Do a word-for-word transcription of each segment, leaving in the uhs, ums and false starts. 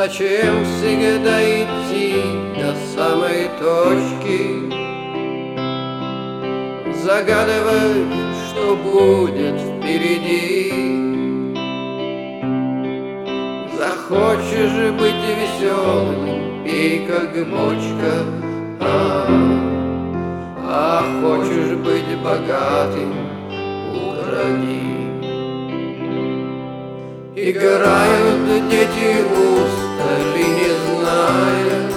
Зачем всегда идти до самой точки, загадывать, что будет впереди? Захочешь быть веселым, пей как бочка, а, а хочешь быть богатым, укради. Играют дети устали, не зная,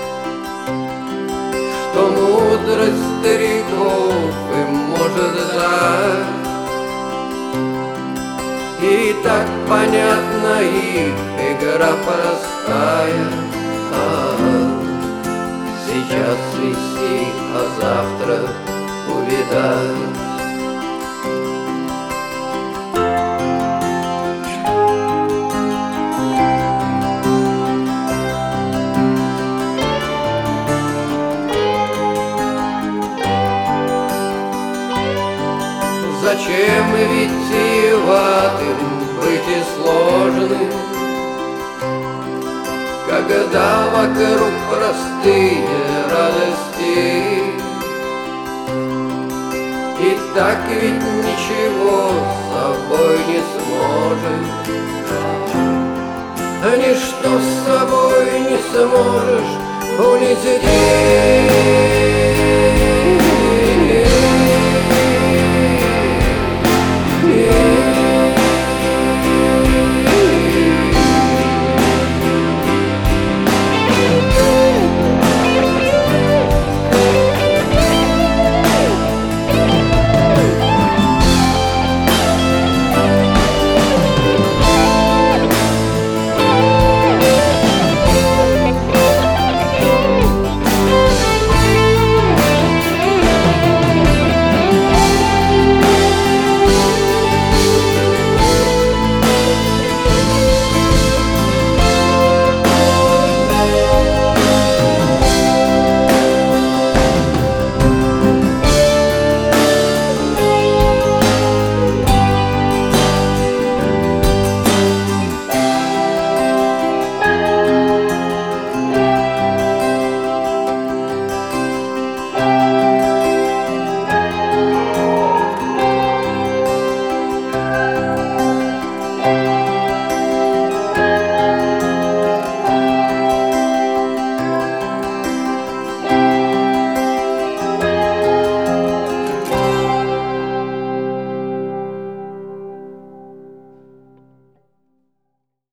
что мудрость стариков им может дать. И так понятна их игра простая, а, сейчас свисти, а завтра увидать. Зачем витиеватым быть и сложным, когда вокруг простые радости? И так ведь ничего с собой не сможешь, ничто с собой не сможешь унести.